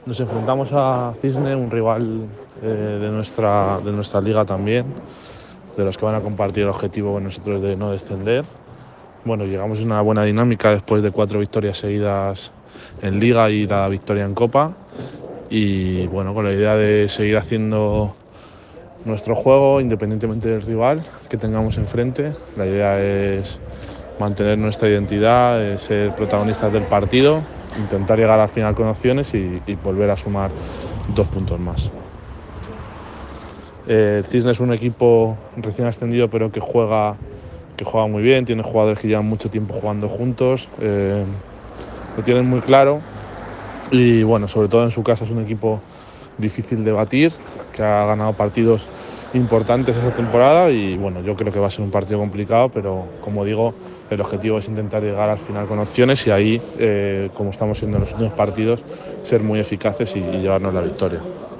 Nos enfrentamos a Cisne, un rival de nuestra liga también, de los que van a compartir el objetivo con nosotros de no descender. Bueno, llegamos a una buena dinámica después de 4 victorias seguidas en liga y la victoria en copa. Y bueno, con la idea de seguir haciendo nuestro juego independientemente del rival que tengamos enfrente. La idea es mantener nuestra identidad, ser protagonistas del partido, intentar llegar al final con opciones y volver a sumar 2 puntos más. El Cisne es un equipo recién ascendido pero que juega muy bien, tiene jugadores que llevan mucho tiempo jugando juntos, lo tienen muy claro y bueno, sobre todo en su casa es un equipo difícil de batir, que ha ganado partidos importantes esta temporada y bueno, yo creo que va a ser un partido complicado, pero como digo, el objetivo es intentar llegar al final con opciones y ahí, como estamos siendo en los últimos partidos, ser muy eficaces y llevarnos la victoria.